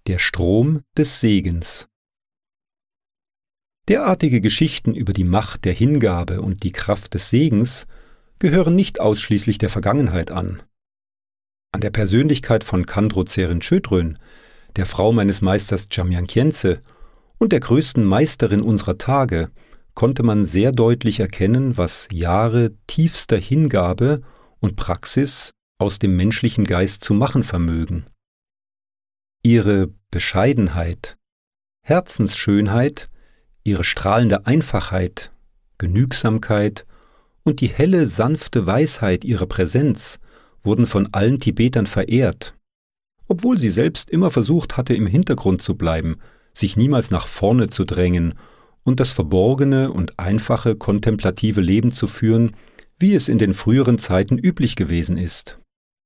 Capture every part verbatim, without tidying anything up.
Der Strom des Segens. Derartige Geschichten über die Macht der Hingabe und die Kraft des Segens gehören nicht ausschließlich der Vergangenheit an. An der Persönlichkeit von Khandro Tserin-Chödrön, der Frau meines Meisters Jamyang Khyentse und der größten Meisterin unserer Tage, konnte man sehr deutlich erkennen, was Jahre tiefster Hingabe und Praxis aus dem menschlichen Geist zu machen vermögen. Ihre Bescheidenheit, Herzensschönheit, ihre strahlende Einfachheit, Genügsamkeit und die helle, sanfte Weisheit ihrer Präsenz wurden von allen Tibetern verehrt, obwohl sie selbst immer versucht hatte, im Hintergrund zu bleiben, sich niemals nach vorne zu drängen und das verborgene und einfache kontemplative Leben zu führen, wie es in den früheren Zeiten üblich gewesen ist.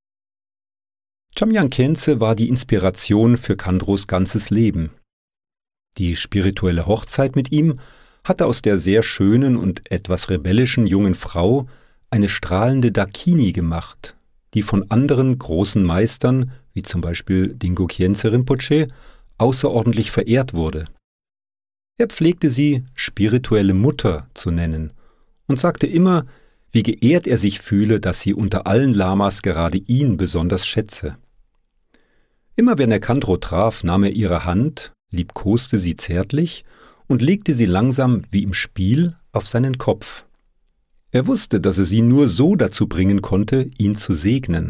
Jamyang Khyentse war die Inspiration für Khandros ganzes Leben. Die spirituelle Hochzeit mit ihm hatte aus der sehr schönen und etwas rebellischen jungen Frau eine strahlende Dakini gemacht, die von anderen großen Meistern, wie zum Beispiel Dingo Khyentse Rinpoche, außerordentlich verehrt wurde. Er pflegte sie spirituelle Mutter zu nennen und sagte immer, wie geehrt er sich fühle, dass sie unter allen Lamas gerade ihn besonders schätze. Immer wenn er Khandro traf, nahm er ihre Hand, liebkoste sie zärtlich und legte sie langsam wie im Spiel auf seinen Kopf. Er wusste, dass er sie nur so dazu bringen konnte, ihn zu segnen.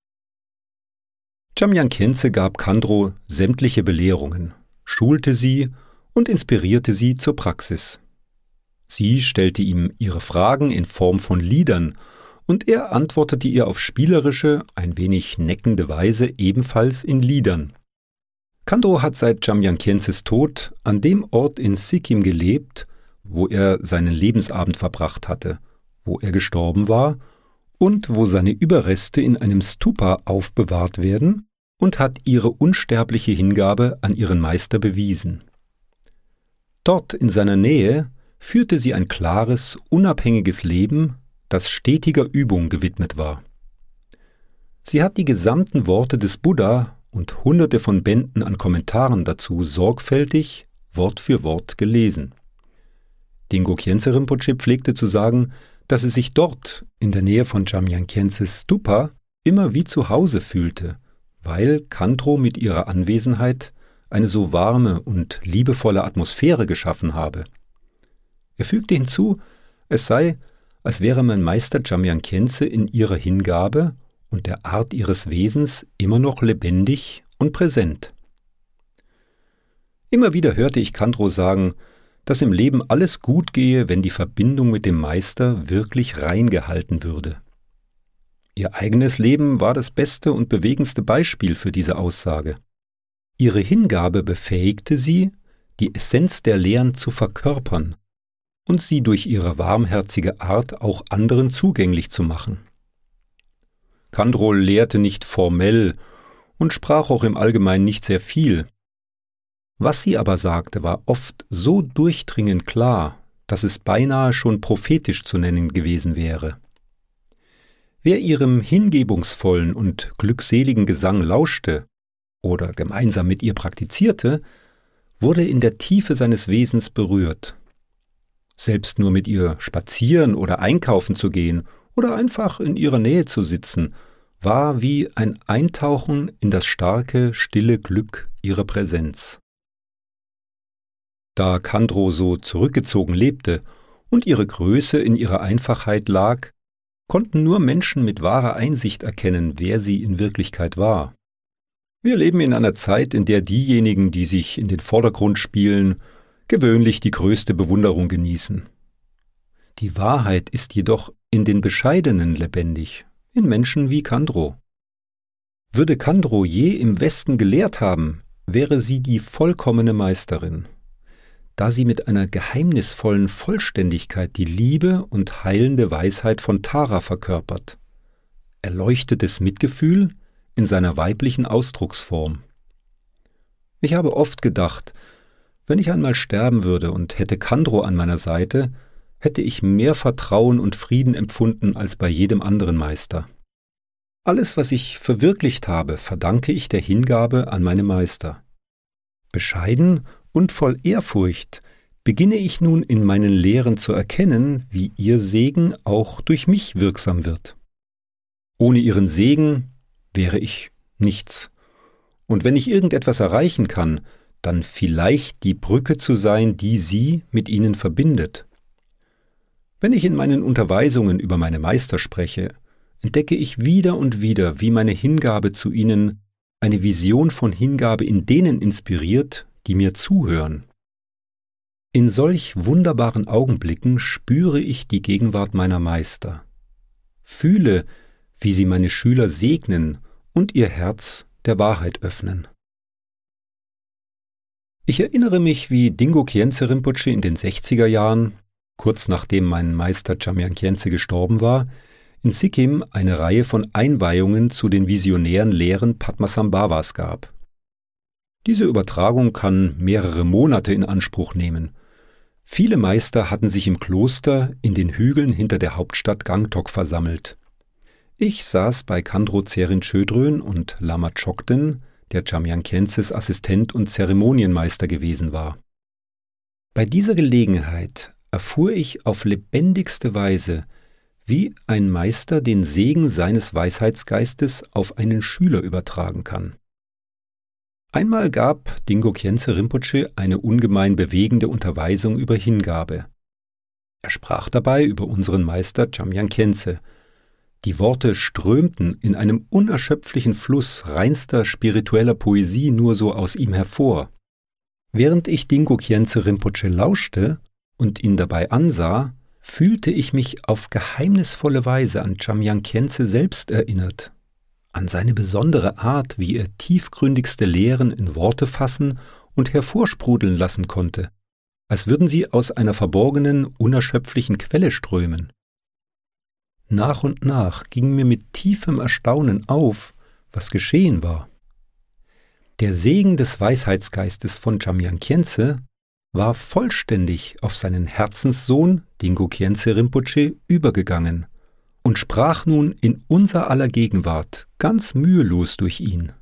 Jamyang Khyentse gab Khandro sämtliche Belehrungen, schulte sie und inspirierte sie zur Praxis. Sie stellte ihm ihre Fragen in Form von Liedern und er antwortete ihr auf spielerische, ein wenig neckende Weise ebenfalls in Liedern. Khandro hat seit Jamyang Khyentses Tod an dem Ort in Sikkim gelebt, wo er seinen Lebensabend verbracht hatte, wo er gestorben war und wo seine Überreste in einem Stupa aufbewahrt werden, und hat ihre unsterbliche Hingabe an ihren Meister bewiesen. Dort in seiner Nähe führte sie ein klares, unabhängiges Leben, das stetiger Übung gewidmet war. Sie hat die gesamten Worte des Buddha und hunderte von Bänden an Kommentaren dazu sorgfältig, Wort für Wort gelesen. Dingo Khyentse Rinpoche pflegte zu sagen, dass sie sich dort, in der Nähe von Jamyang Khyentses Stupa, immer wie zu Hause fühlte, weil Khandro mit ihrer Anwesenheit eine so warme und liebevolle Atmosphäre geschaffen habe. Er fügte hinzu, es sei, als wäre mein Meister Jamyang Khyentse in ihrer Hingabe und der Art ihres Wesens immer noch lebendig und präsent. Immer wieder hörte ich Khandro sagen, dass im Leben alles gut gehe, wenn die Verbindung mit dem Meister wirklich rein gehalten würde. Ihr eigenes Leben war das beste und bewegendste Beispiel für diese Aussage. Ihre Hingabe befähigte sie, die Essenz der Lehren zu verkörpern und sie durch ihre warmherzige Art auch anderen zugänglich zu machen. Khandro lehrte nicht formell und sprach auch im Allgemeinen nicht sehr viel. Was sie aber sagte, war oft so durchdringend klar, dass es beinahe schon prophetisch zu nennen gewesen wäre. Wer ihrem hingebungsvollen und glückseligen Gesang lauschte oder gemeinsam mit ihr praktizierte, wurde in der Tiefe seines Wesens berührt. Selbst nur mit ihr spazieren oder einkaufen zu gehen oder einfach in ihrer Nähe zu sitzen, war wie ein Eintauchen in das starke, stille Glück ihrer Präsenz. Da Khandro so zurückgezogen lebte und ihre Größe in ihrer Einfachheit lag, konnten nur Menschen mit wahrer Einsicht erkennen, wer sie in Wirklichkeit war. Wir leben in einer Zeit, in der diejenigen, die sich in den Vordergrund spielen, gewöhnlich die größte Bewunderung genießen. Die Wahrheit ist jedoch in den Bescheidenen lebendig, in Menschen wie Khandro. Würde Khandro je im Westen gelehrt haben, wäre sie die vollkommene Meisterin, da sie mit einer geheimnisvollen Vollständigkeit die Liebe und heilende Weisheit von Tara verkörpert, erleuchtetes Mitgefühl in seiner weiblichen Ausdrucksform. Ich habe oft gedacht, wenn ich einmal sterben würde und hätte Khandro an meiner Seite, hätte ich mehr Vertrauen und Frieden empfunden als bei jedem anderen Meister. Alles, was ich verwirklicht habe, verdanke ich der Hingabe an meine Meister. Bescheiden und voll Ehrfurcht beginne ich nun in meinen Lehren zu erkennen, wie Ihr Segen auch durch mich wirksam wird. Ohne Ihren Segen wäre ich nichts. Und wenn ich irgendetwas erreichen kann, dann vielleicht die Brücke zu sein, die Sie mit Ihnen verbindet. Wenn ich in meinen Unterweisungen über meine Meister spreche, entdecke ich wieder und wieder, wie meine Hingabe zu Ihnen eine Vision von Hingabe in denen inspiriert, die mir zuhören. In solch wunderbaren Augenblicken spüre ich die Gegenwart meiner Meister, fühle, wie sie meine Schüler segnen und ihr Herz der Wahrheit öffnen. Ich erinnere mich, wie Dingo Khyentse Rinpoche in den sechziger Jahren, kurz nachdem mein Meister Jamyang Khyentse gestorben war, in Sikkim eine Reihe von Einweihungen zu den visionären Lehren Padmasambhavas gab. Diese Übertragung kann mehrere Monate in Anspruch nehmen. Viele Meister hatten sich im Kloster in den Hügeln hinter der Hauptstadt Gangtok versammelt. Ich saß bei Khandro Tserin Chödrön und Lama Chokden, der Jamyang Khyentses Assistent und Zeremonienmeister gewesen war. Bei dieser Gelegenheit erfuhr ich auf lebendigste Weise, wie ein Meister den Segen seines Weisheitsgeistes auf einen Schüler übertragen kann. Einmal gab Dingo Khyentse Rinpoche eine ungemein bewegende Unterweisung über Hingabe. Er sprach dabei über unseren Meister Jamyang Khyentse. Die Worte strömten in einem unerschöpflichen Fluss reinster spiritueller Poesie nur so aus ihm hervor. Während ich Dingo Khyentse Rinpoche lauschte und ihn dabei ansah, fühlte ich mich auf geheimnisvolle Weise an Jamyang Khyentse selbst erinnert, an seine besondere Art, wie er tiefgründigste Lehren in Worte fassen und hervorsprudeln lassen konnte, als würden sie aus einer verborgenen, unerschöpflichen Quelle strömen. Nach und nach ging mir mit tiefem Erstaunen auf, was geschehen war. Der Segen des Weisheitsgeistes von Jamyang Khyentse war vollständig auf seinen Herzenssohn Dingo Khyentse Rinpoche übergegangen und sprach nun in unser aller Gegenwart ganz mühelos durch ihn.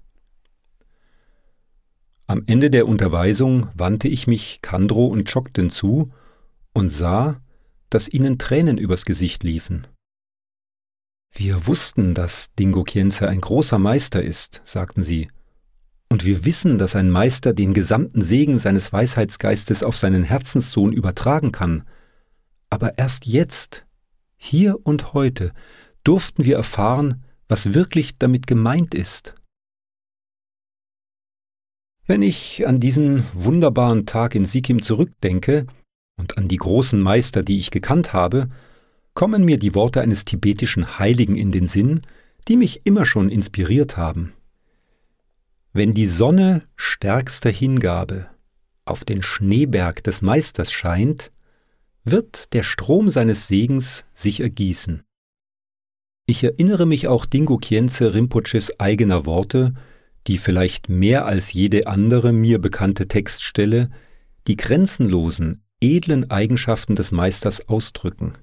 Am Ende der Unterweisung wandte ich mich Khandro und Chokden zu und sah, dass ihnen Tränen übers Gesicht liefen. »Wir wussten, dass Dingo Khyentse ein großer Meister ist«, sagten sie, »und wir wissen, dass ein Meister den gesamten Segen seines Weisheitsgeistes auf seinen Herzenssohn übertragen kann. Aber erst jetzt, hier und heute, durften wir erfahren, was wirklich damit gemeint ist.« Wenn ich an diesen wunderbaren Tag in Sikkim zurückdenke und an die großen Meister, die ich gekannt habe, kommen mir die Worte eines tibetischen Heiligen in den Sinn, die mich immer schon inspiriert haben. Wenn die Sonne stärkster Hingabe auf den Schneeberg des Meisters scheint, wird der Strom seines Segens sich ergießen. Ich erinnere mich auch Dingo Khyentse Rinpoches eigener Worte, die vielleicht mehr als jede andere mir bekannte Textstelle die grenzenlosen, edlen Eigenschaften des Meisters ausdrücken.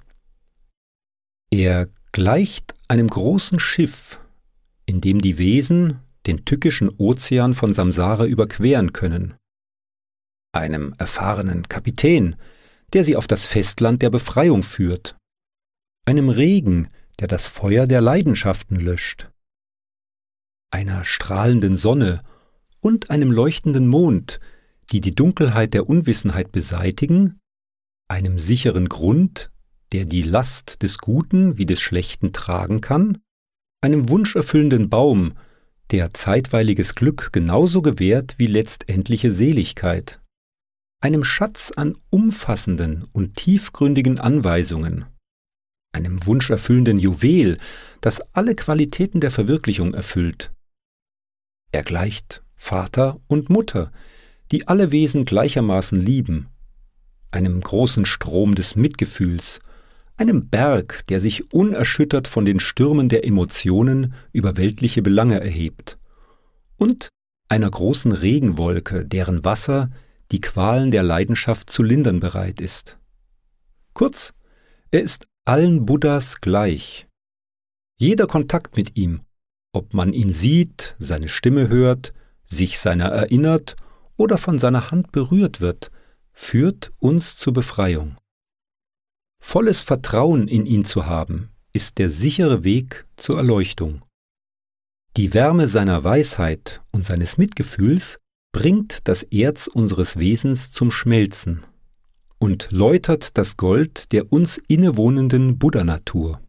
Er gleicht einem großen Schiff, in dem die Wesen den tückischen Ozean von Samsara überqueren können, einem erfahrenen Kapitän, der sie auf das Festland der Befreiung führt, einem Regen, der das Feuer der Leidenschaften löscht, einer strahlenden Sonne und einem leuchtenden Mond, die die Dunkelheit der Unwissenheit beseitigen, einem sicheren Grund, der die Last des Guten wie des Schlechten tragen kann, einem wunscherfüllenden Baum, der zeitweiliges Glück genauso gewährt wie letztendliche Seligkeit, einem Schatz an umfassenden und tiefgründigen Anweisungen, einem wunscherfüllenden Juwel, das alle Qualitäten der Verwirklichung erfüllt. Er gleicht Vater und Mutter, die alle Wesen gleichermaßen lieben, einem großen Strom des Mitgefühls, einem Berg, der sich unerschüttert von den Stürmen der Emotionen über weltliche Belange erhebt, und einer großen Regenwolke, deren Wasser die Qualen der Leidenschaft zu lindern bereit ist. Kurz, er ist allen Buddhas gleich. Jeder Kontakt mit ihm, ob man ihn sieht, seine Stimme hört, sich seiner erinnert oder von seiner Hand berührt wird, führt uns zur Befreiung. Volles Vertrauen in ihn zu haben, ist der sichere Weg zur Erleuchtung. Die Wärme seiner Weisheit und seines Mitgefühls bringt das Erz unseres Wesens zum Schmelzen und läutert das Gold der uns innewohnenden Buddha-Natur.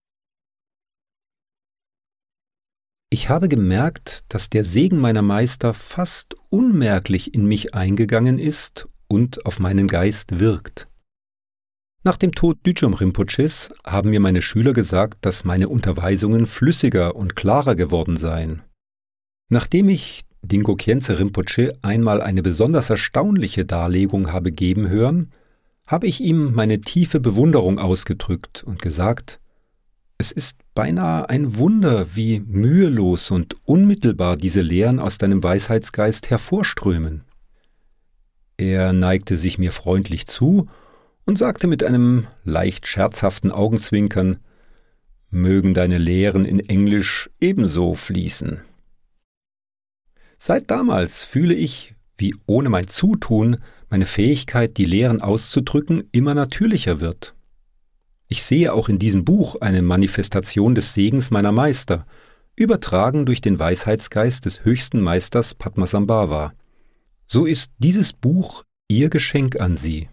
Ich habe gemerkt, dass der Segen meiner Meister fast unmerklich in mich eingegangen ist und auf meinen Geist wirkt. Nach dem Tod Düchom Rinpoches haben mir meine Schüler gesagt, dass meine Unterweisungen flüssiger und klarer geworden seien. Nachdem ich Dingo Khyentse Rinpoche einmal eine besonders erstaunliche Darlegung habe geben hören, habe ich ihm meine tiefe Bewunderung ausgedrückt und gesagt, es ist beinahe ein Wunder, wie mühelos und unmittelbar diese Lehren aus deinem Weisheitsgeist hervorströmen. Er neigte sich mir freundlich zu und sagte mit einem leicht scherzhaften Augenzwinkern, »Mögen deine Lehren in Englisch ebenso fließen.« Seit damals fühle ich, wie ohne mein Zutun meine Fähigkeit, die Lehren auszudrücken, immer natürlicher wird. Ich sehe auch in diesem Buch eine Manifestation des Segens meiner Meister, übertragen durch den Weisheitsgeist des höchsten Meisters Padmasambhava. So ist dieses Buch ihr Geschenk an Sie.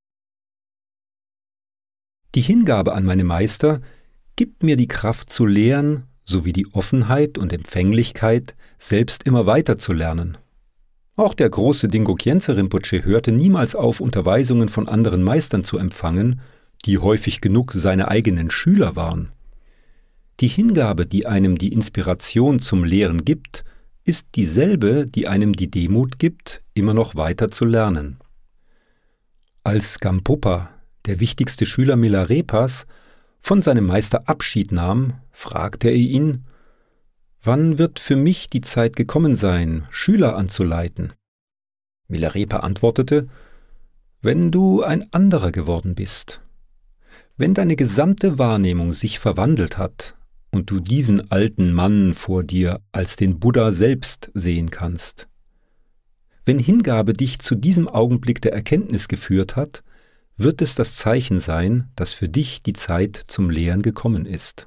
Die Hingabe an meine Meister gibt mir die Kraft zu lehren, sowie die Offenheit und Empfänglichkeit, selbst immer weiter zu lernen. Auch der große Dingo Khyentse Rinpoche hörte niemals auf, Unterweisungen von anderen Meistern zu empfangen, die häufig genug seine eigenen Schüler waren. Die Hingabe, die einem die Inspiration zum Lehren gibt, ist dieselbe, die einem die Demut gibt, immer noch weiter zu lernen. Als Gampopa, der wichtigste Schüler Milarepas, von seinem Meister Abschied nahm, fragte er ihn, »Wann wird für mich die Zeit gekommen sein, Schüler anzuleiten?« Milarepa antwortete, »Wenn du ein anderer geworden bist. Wenn deine gesamte Wahrnehmung sich verwandelt hat und du diesen alten Mann vor dir als den Buddha selbst sehen kannst. Wenn Hingabe dich zu diesem Augenblick der Erkenntnis geführt hat, wird es das Zeichen sein, dass für dich die Zeit zum Lehren gekommen ist.«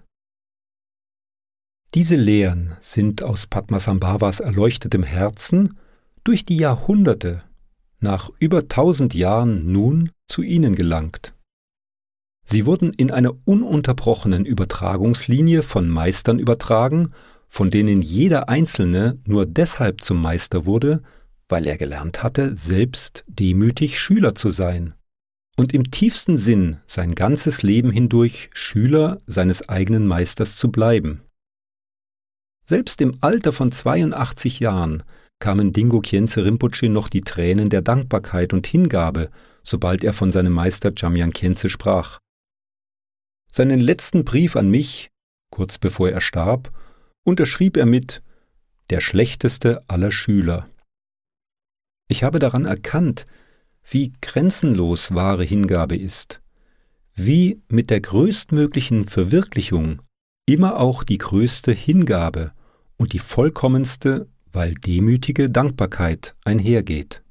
Diese Lehren sind aus Padmasambhavas erleuchtetem Herzen durch die Jahrhunderte, nach über tausend Jahren nun zu ihnen gelangt. Sie wurden in einer ununterbrochenen Übertragungslinie von Meistern übertragen, von denen jeder Einzelne nur deshalb zum Meister wurde, weil er gelernt hatte, selbst demütig Schüler zu sein und im tiefsten Sinn sein ganzes Leben hindurch Schüler seines eigenen Meisters zu bleiben. Selbst im Alter von zweiundachtzig Jahren kamen Dingo Khyentse Rinpoche noch die Tränen der Dankbarkeit und Hingabe, sobald er von seinem Meister Jamyang Khyentse sprach. Seinen letzten Brief an mich, kurz bevor er starb, unterschrieb er mit »Der schlechteste aller Schüler«. Ich habe daran erkannt, wie grenzenlos wahre Hingabe ist, wie mit der größtmöglichen Verwirklichung immer auch die größte Hingabe und die vollkommenste, weil demütige Dankbarkeit einhergeht.